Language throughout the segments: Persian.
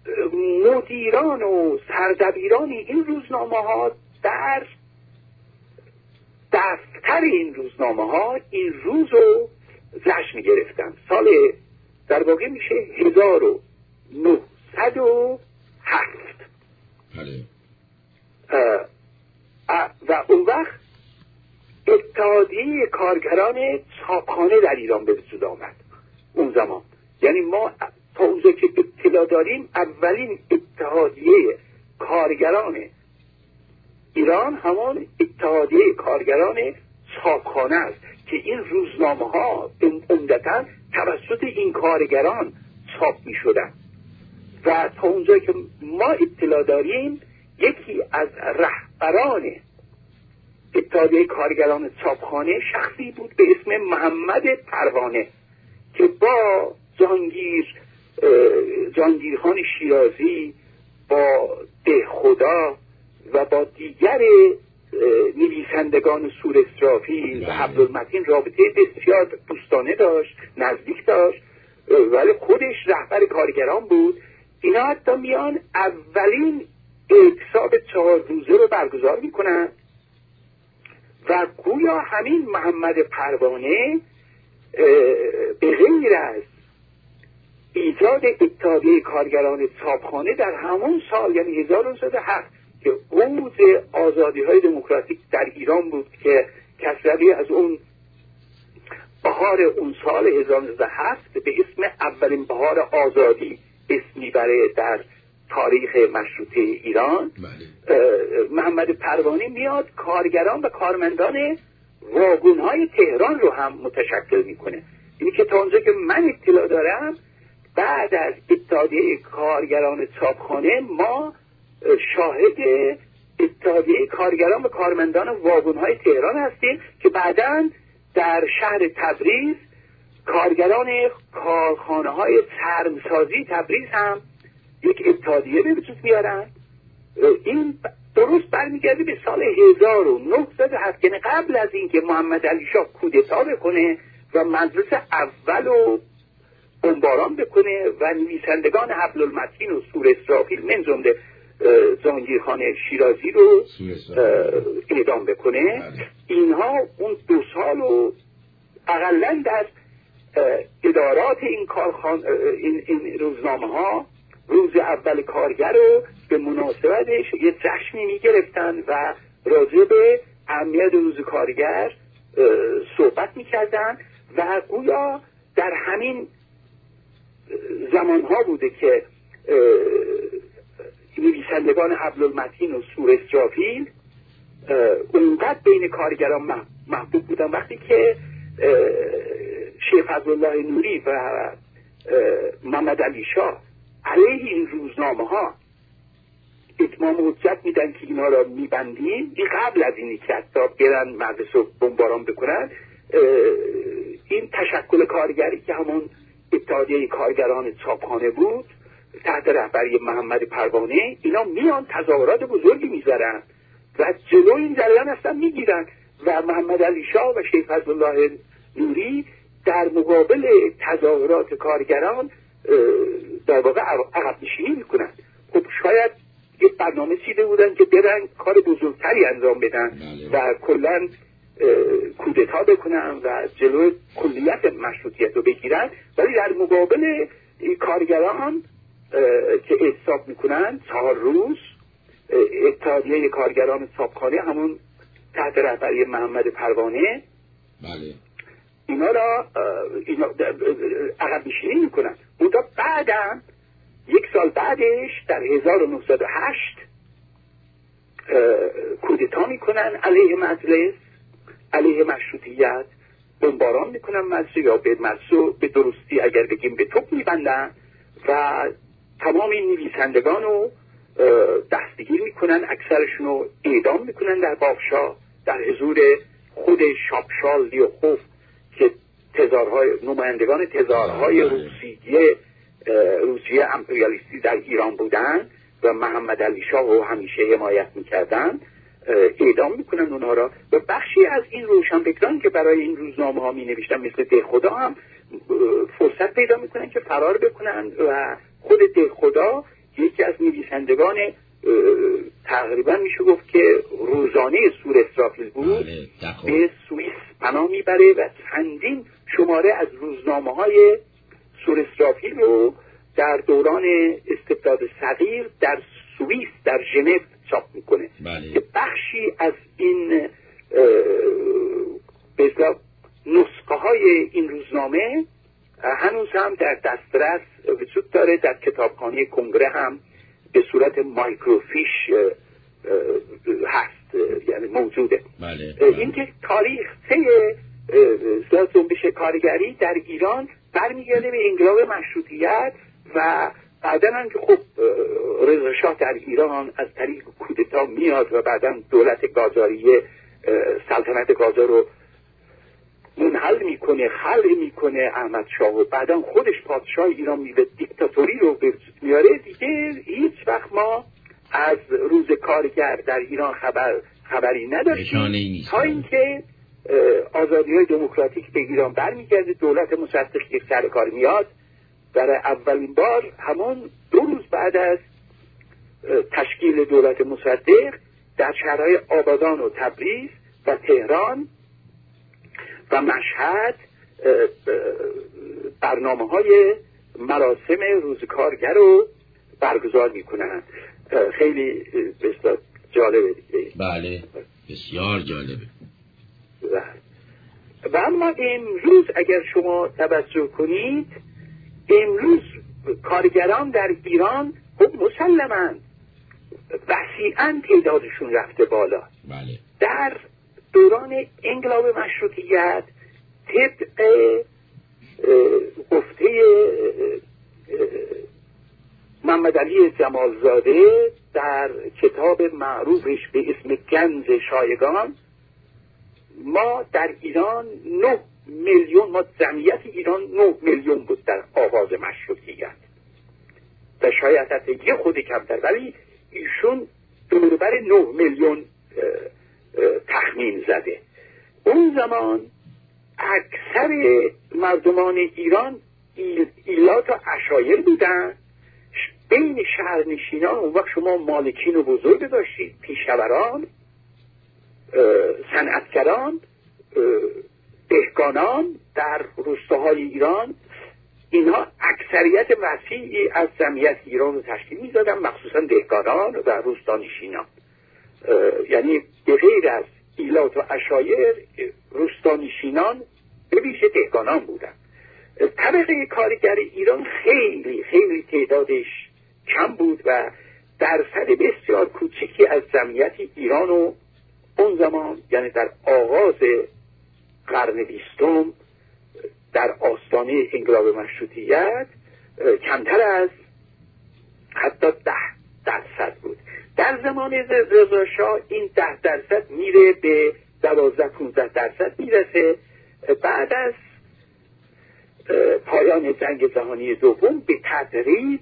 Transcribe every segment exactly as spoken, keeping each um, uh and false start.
مدیران و سردبیران این روزنامه ها در دفتر این روزنامه ها این روز رو جشن می گرفتن. سال در واقع میشه هزار و نهصد و هفت و اون وقت اتحادیه کارگران چاپخانه در ایران به وجود آمد. اون زمان یعنی ما تا اونجا که اطلاع داریم اولین اتحادیه کارگران ایران همان اتحادیه کارگران چاپخانه است که این روزنامه ها عمدتاً توسط این کارگران چاپ می شدن و تا اونجا که ما اطلاع داریم یکی از رهبران اتحادیه کارگران چاپخانه شخصی بود به اسم محمد پروانه که با جهانگیر جهانگیرخان شیرازی، با دهخدا و با دیگر نویسندگان سور اسرافیل و عبدالمتین رابطه بسیار دوستانه داشت، نزدیک داشت، ولی خودش رهبر کارگران بود. اینا حتی میان اولین اعتصاب چهار روزه رو برگزار میکنن و گویا همین محمد پروانه به غیر از ایجاد اتحادیه کارگران چاپخانه در همون سال یعنی هزار و نهصد و هفت که اوج آزادی های دموکراتیک در ایران بود که کسروی از اون بهار اون سال هزار و نهصد و هفت به اسم اولین بهار آزادی اسم میبره در تاریخ مشروطه ایران. محمد پروانه میاد کارگران و کارمندان واگون‌های تهران رو هم متشکل میکنه. اینی که تا اونجا که من اطلاع دارم بعد از اتحادیه کارگران چاپخانه ما شاهد اتحادیه کارگران و کارمندان واگون‌های تهران هستیم که بعداً در شهر تبریز کارگران کارخانه‌های چرمسازی تبریز هم یک اتحادیه به وجود میارن. این درست برمیگرده به سال هزار و نهصد و هفت یعنی قبل از اینکه محمد علی شاه کودتا بکنه و مجلس اول رو بمباران بکنه و نویسندگان حبل‌المتین و سور اسرافیل من جمله جهانگیرخان شیرازی رو اعدام بکنه. اینها اون دو سال رو اقلن در ادارات این کارخان این, این روزنامه ها روز اول کارگر رو به مناسبتش یه جشنی میگرفتن و راجع به اهمیت روز کارگر صحبت میکردن و گویا در همین زمانها بوده که نویسندگان حبل‌المتین و سور اسرافیل اونقدر بین کارگران محبوب بودن. وقتی که شیخ فضلالله نوری و محمد علی شاه علیه این روزنامه ها اتمام حجت میدن که اینا را میبندیم، این قبل از اینی که حتی برن مجلس رو بمباران بکنن، این تشکل کارگری که همون اتحادیه کارگران چاپخانه بود تحت رهبری محمد پروانه اینا میان تظاهرات بزرگی میذارن و جلو این جریان هستن میگیرن و محمد علی شاه و شیخ فضلالله نوری در مقابل تظاهرات کارگران در واقع عقب نشینی میکنن. خب شاید یه برنامه چیده بودن که برن کار بزرگتری انجام بدن و کلن کودتا بکنن و جلو کلیت مشروطیت رو بگیرن، ولی در مقابل کارگران که اعتصاب میکنن چهار روز اتحادیه کارگران چاپخانه همون تحت رهبری محمد پروانه بله اینا را اینا عقب نشینی میکنن. اونجا بعدم یک سال بعدش در هزار و نهصد و هشت کودتا میکنن علیه مجلس، علیه مشروطیت، بمباران میکنن مجلس یا به مجلس به درستی اگر بگیم به توپ میبندن و تمام این نویسندگان رو دستگیر میکنن، اکثرشون رو اعدام میکنن در بافشا در حضور خود شاپشال لیوخوف که تزارهای نمایندگان تزارهای روسیه روسیه امپریالیستی در ایران بودن و محمد علی شاه رو همیشه حمایت میکردن اعدام میکنن اونها را. و بخشی از این روشنفکران که برای این روزنامه ها می نوشتن مثل دهخدا هم فرصت پیدا میکنن که فرار بکنن و خود دهخدا یکی از نویسندگان تقریبا میشه گفت که روزانه سور اسرافیل بود، به سوئیس پناه میبره و چندین شماره از روزنامه های سور اسرافیل رو در دوران استبداد صغیر در سوئیس در ژنو چاپ میکنه که بخشی از این به اصطلاح نسخه های این روزنامه هنوز هم در دسترس وجود داره، در کتابخانه کنگره هم به صورت مایکروفیش هست، یعنی موجوده. بله، بله. این که تاریخ طی جنبش کارگری در ایران برمیگرده به انقلاب مشروطیت و بعداً هم که خب رضا شاه در ایران از طریق کودتا میاد و بعداً دولت قاجاریه سلطنت قاجار رو منحل میکنه، خلع میکنه احمد شاه و بعداً خودش پادشاه ایران میوه دیکتاتوری رو به وجود میاره. دیگه هیچ وقت ما از روز کارگر در ایران خبر خبری نداشتیم تا اینکه آزادی‌های دموکراتیک به ایران برمیگرده، دولت مصدق که سر کار میاد. برای اولین بار همون دو روز بعد از تشکیل دولت مصدق در شهرهای آبادان و تبریز و تهران و مشهد برنامه های مراسم روز کارگر رو برگزار میکنن. خیلی بسیار جالبه دیگه. بله، بسیار جالبه. و اما امروز اگر شما توجه کنید، امروز کارگران در ایران خب مسلماً وسیعاً تعدادشون رفته بالا. بله. در دوران انقلاب مشروطیت طبق گفته محمد علی جمالزاده در کتاب معروفش به اسم گنج شایگان، ما در ایران نه میلیون، ما جمعیت ایران نه میلیون بود در آغاز مشروطیت و شاید حتی یه خود کمتر، ولی ایشون دوربر نه میلیون تخمین زده. اون زمان اکثر مردمان ایران ایل، ایلات و عشایر بودن. بین شهرنشینان اون وقت شما مالکین و بزرگ داشتید، پیشوران، صنعتگران، دهقانان در روستاهای ایران. اینها اکثریت وسیعی از جمعیت ایران رو تشکیل می‌دادن، مخصوصا دهقانان و روستانشینان. یعنی به غیر از ایلات و عشایر، روستانشینان به ویژه دهقانان بودن. طبقه کارگر ایران خیلی خیلی تعدادش کم بود و درصد بسیار کوچکی از جمعیت ایران و اون زمان، یعنی در آغاز قرن بیستم، در آستانه انقلاب مشروطیت کمتر از حتی ده درصد بود. در زمان رضا شاه این ده درصد میره به دوازده پونزده درصد میرسه. بعد از پایان جنگ جهانی دوم به تدریج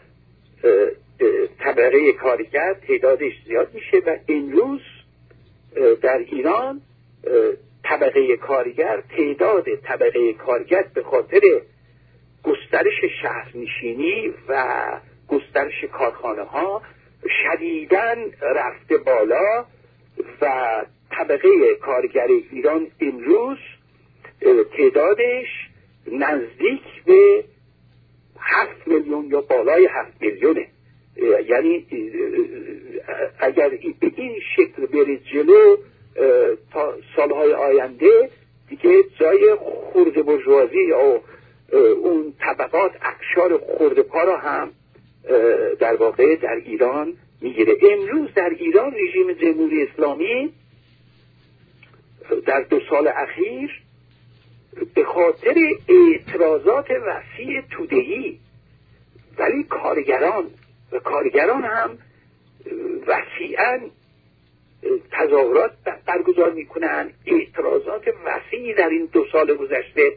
طبقه کارگر تعدادش زیاد میشه و امروز در ایران طبقه کارگر، تعداد طبقه کارگر به خاطر گسترش شهرنشینی و گسترش کارخانه ها شدیداً رفته بالا و طبقه کارگر ایران امروز تعدادش نزدیک به هفت میلیون یا بالای هفت میلیونه. یعنی اگر به این شکل بره جلو تا سالهای آینده دیگه جای خرده برجوازی یا اون طبقات اقشار خرده پا را هم در واقع در ایران میگیره. امروز در ایران رژیم جمهوری اسلامی در دو سال اخیر به خاطر اعتراضات وسیع توده‌ای، ولی کارگران و کارگران هم وسیعاً تظاهرات برگزار میکنن، اعتراضات وسیعی در این دو سال گذشته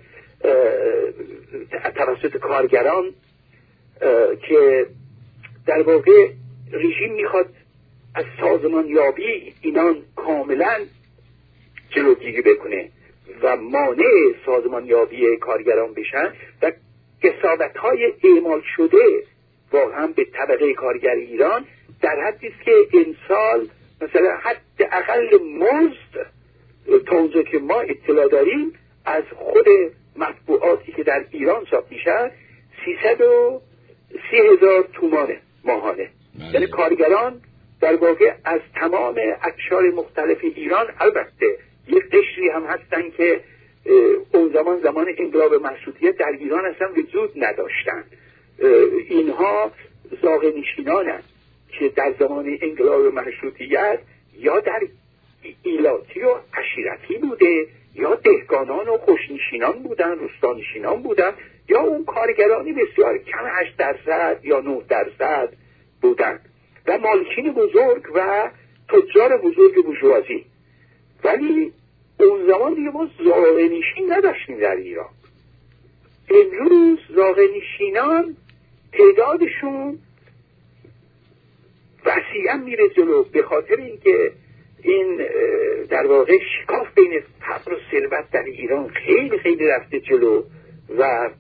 توسط کارگران که در واقع رژیم میخواد از سازمان یابی اینان کاملا جلوگیری بکنه و مانع سازمان یابی کارگران بشن و کسابت های اعمال شده واقعا به طبقه کارگر ایران در حدی است که امسال مثلا حد اقل مزد تا اونجا که ما اطلاع داریم از خود مطبوعاتی که در ایران چاپ میشن سیصد و سی هزار تومانه ماهانه. یعنی کارگران در واقع از تمام اقشار مختلف ایران، البته یک قشری هم هستن که اون زمان زمان انقلاب مشروطیت در ایران اصلا وجود نداشتن، اینها زاغه‌نشینانن که در زمان انقلاب مشروطیت یا در ایلاتی و عشیرتی بوده یا دهقانان و خوشنشینان بودن، روستانشینان بودن، یا اون کارگرانی بسیار کم هشت درصد یا نه درصد بودن و مالکین بزرگ و تجار بزرگ بورژوازی. ولی اون زمان دیگه ما زاغه‌نشین نداشتیم در ایران. امروز زاغه‌نشینان تعدادشون وسیعا میره جلو به خاطر اینکه این در واقع شکاف بین فقر و ثروت در ایران خیلی خیلی رفته جلو و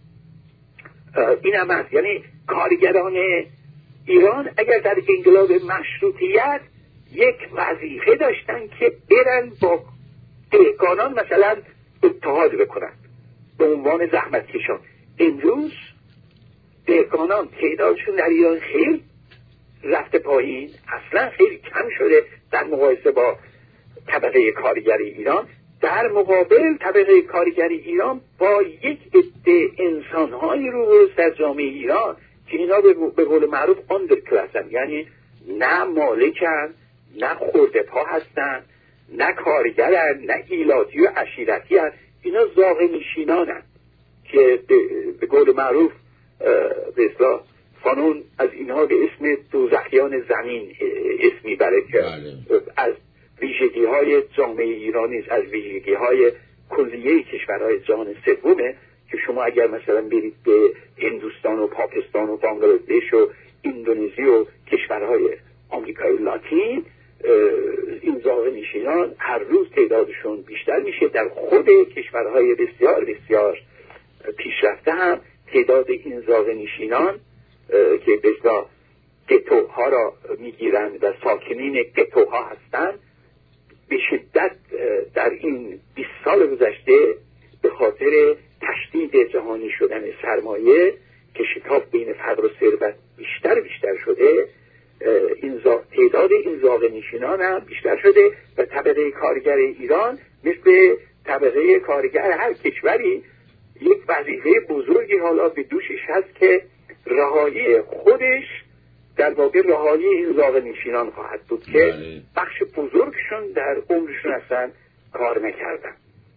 این هم هست. یعنی کارگران ایران اگر در انقلاب مشروطیت یک وظیفه داشتن که برن با دهقانان مثلا اتحاد بکنن به عنوان زحمت کشان، امروز دهقانان تعدادشون در ایران خیلی رفته پایین، اصلا خیلی کم شده در مقایسه با طبقه کارگری ایران. در مقابل طبقه کارگری ایران با یک عده انسان‌های رو در جامعه ایران که اینا به قول معروف آندر کلاسن، یعنی نه مالکن، نه خرده پا هستن، نه کارگرن، نه ایلاتی و عشیرتی هستن، اینا زاغه‌نشینانن که به قول معروف به اصطلاح قانون از اینها به اسم دوزخیان زمین اسمی بره که از ویژگی های جامعه ایرانی، از ویژگی های کلیه کشورهای جهان سومه که شما اگر مثلا برید به هندوستان و پاکستان و بنگلادش و اندونزی و کشورهای آمریکای لاتین، این زاغه‌نشینان هر روز تعدادشون بیشتر میشه. در خود کشورهای بسیار بسیار پیشرفته هم تعداد این زاغه‌نشینان که به اصطلاح گتوها را میگیرند و ساکنین گتوها هستند به شدت در این بیست سال گذشته به خاطر تشدید جهانی شدن سرمایه که شتاب بین فقر و ثروت بیشتر بیشتر شده، این تعداد این زاغه‌نشینان هم بیشتر شده و طبقه کارگر ایران مثل طبقه کارگر هر کشوری یک وظیفه بزرگی حالا به دوشش هست که رهایی خودش در واقع رهایی این زاغه‌نشینان خواهد بود که بخش بزرگشون در عمرشون اصلا کار نکردن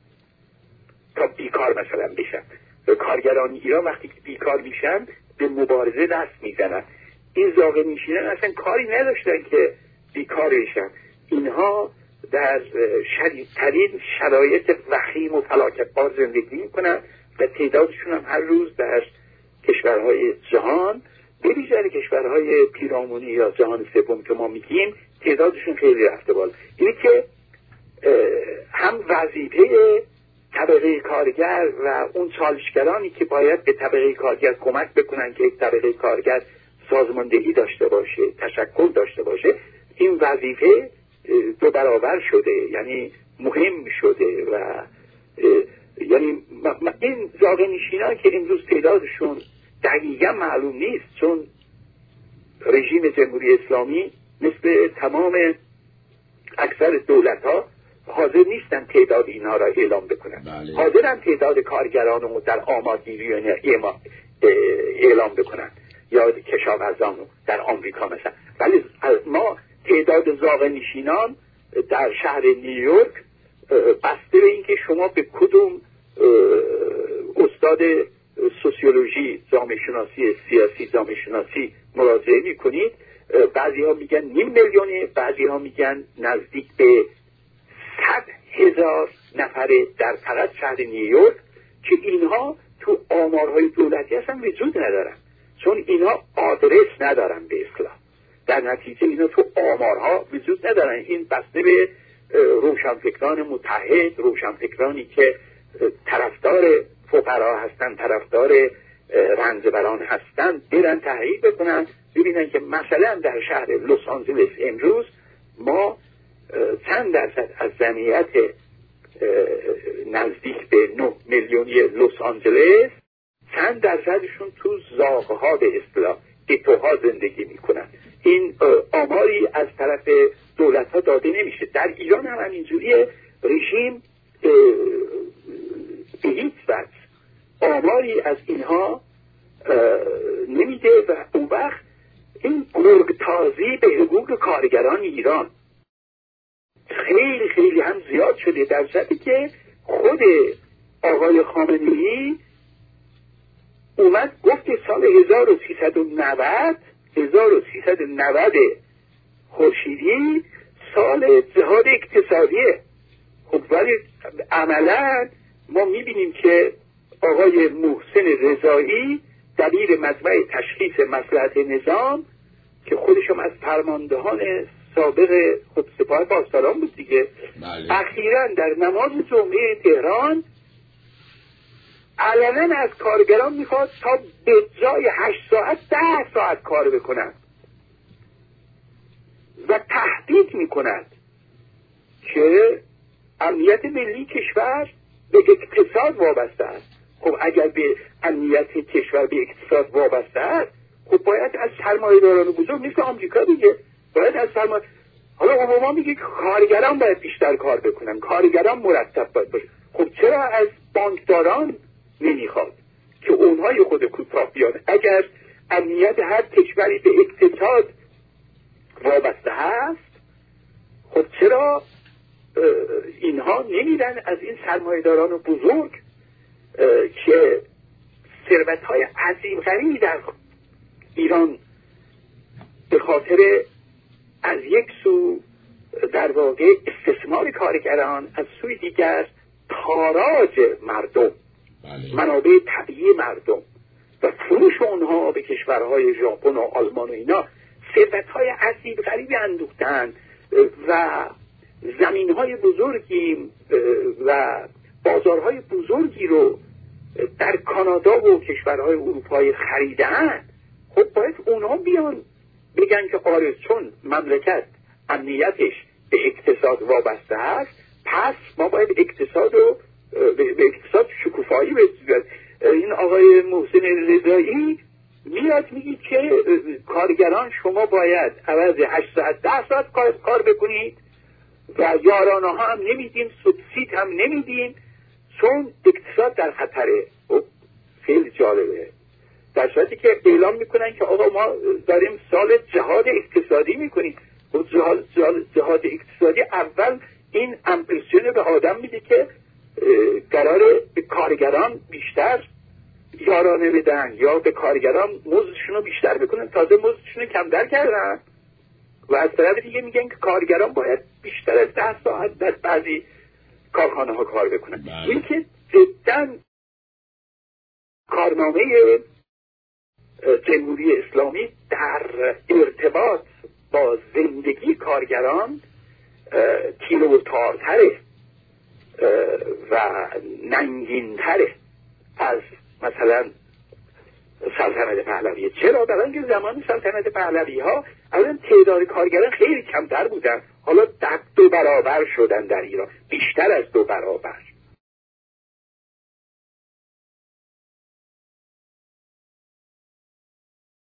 تا بیکار مثلا بشن. کارگران ایران وقتی که بیکار میشن به مبارزه دست میزنن. این زاغه‌نشینان اصلا کاری نداشتن که بیکار بشن، اینها در شدیدترین شرایط وخیم و فلاکت‌بار زندگی میکنن و تعدادشون هم هر روز در کشورهای جهان به ویژه کشورهای پیرامونی یا جهان سوم که ما میگیم تعدادشون خیلی رفته بالا. اینه که هم وظیفه طبقه کارگر و اون چالشگرانی که باید به طبقه کارگر کمک بکنن که یک طبقه کارگر سازماندهی داشته باشه، تشکل داشته باشه، این وظیفه دو برابر شده، یعنی مهم شده و یعنی این زاغه‌نشینان که امروز تعدادشون دقیقا معلوم نیست، چون رژیم جمهوری اسلامی مثل تمام اکثر دولت ها حاضر نیستن تعداد اینها را اعلام بکنن. بله. حاضرن تعداد کارگران رو در آمادگیری اعلام بکنن یا کشاورزان رو در آمریکا مثلا، ولی ما تعداد زاغه‌نشینان در شهر نیویورک بسته به اینکه شما به کدوم استاد سوسیولوژی، جامعه شناسی سیاسی، جامعه شناسی مراجعه میکنید، بعضی ها میگن نیم میلیونه، بعضی ها میگن نزدیک به صد هزار نفره در فقط شهر نیویورک که اینها تو آمارهای دولتی اصلا وجود ندارن، چون اینها آدرس ندارن به اصطلاح. در نتیجه اینا تو آمارها وجود ندارن. این بسته به روشنفکران متحد، روشنفکرانی که طرفدار فقرا هستن، طرفدار رنجبران هستن برن تحقیق بکنن، ببینن که مثلا در شهر لس آنجلس امروز ما چند درصد از جمعیت نزدیک به نه میلیونی لس آنجلس چند درصدشون تو زاغ‌ها به اصطلاح گتوها زندگی میکنن. این آماری از طرف دولت ها داده نمیشه. در ایران هم همینجوریه. رژیم به هیچ وجه آماری از اینها نمیده و اون وقت این گرگتازی به حقوق کارگران ایران خیلی خیلی هم زیاد شده، در صورتی که خود آقای خامنه‌ای اومد گفت سال هزار و سیصد و نود هزار و سیصد و نود خورشیدی سال جهاد اقتصادیه. خب ولی عملا ما میبینیم که آقای محسن رضایی دبیر مجمع تشخیص مصلحت نظام که خودشم از فرماندهان سابق خود سپاه پاسداران بود دیگه، بله. اخیراً در نماز جمعه تهران علنا از کارگران میخواد تا به جای هشت ساعت ده ساعت کار بکنند و تهدید میکند که امنیت ملی کشور به اقتصاد وابسته است. خب اگر به امنیت کشور به اقتصاد وابسته است، خب باید از سرمایه‌داران بزرگ مثل آمریکا دیگه باید از سرمایه، حالا اوباما میگه که کارگران باید بیشتر کار بکنن، کارگران مرتب باید باشه. خب چرا از بانکداران نمیخواد که اونهای خود کوتاه بیان؟ اگر امنیت هر کشوری به اقتصاد وابسته هست، خب چرا اینها نمیرن از این سرمایه‌داران بزرگ که ثروت‌های عظیم غریبی در ایران به خاطر از یک سو در واقع استثمار کارگران، از سوی دیگر تاراج مردم، منابع طبیعی مردم و فروش اونها به کشورهای ژاپن و آلمان و اینا ثروت‌های عظیم غریبی اندوختن و زمین‌های بزرگی و بازارهای بزرگی رو در کانادا و کشورهای اروپایی خریدن. خب باید اونها بیان بگن که آره چون مملکت امنیتش به اقتصاد وابسته است، پس ما باید اقتصاد رو به اقتصاد شکوفایی بسازیم. این آقای محسن رضایی میاد میگه که کارگران شما باید عوض هشت ساعت ده ساعت کار بکنید و یارانه ها هم نمیدیم، سوبسید هم نمیدیم چون اقتصاد در خطره. خیلی جالبه. در صورتی که اعلام میکنن که آقا ما داریم سال جهاد اقتصادی میکنیم. و جهاد, جهاد اقتصادی اول این امپرسیون به آدم میده که قراره به کارگران بیشتر یارانه بدن یا به کارگران مزدشون رو بیشتر بکنن، تازه مزدشون رو کمتر کردن و از طرف دیگه میگن که کارگران باید بیشتر از ده ساعت در بعضی کارخانه ها کار بکنن. این که جدا کارنامه جمهوری اسلامی در ارتباط با زندگی کارگران تیره و تارتره و ننگینتره از مثلا سلطنت پهلوی. چرا؟ برای اینکه زمان سلطنت پهلوی ها اولا تعداد کارگران خیلی کمتر بودن، حالا در دو برابر شدن در ایران، بیشتر از دو برابر.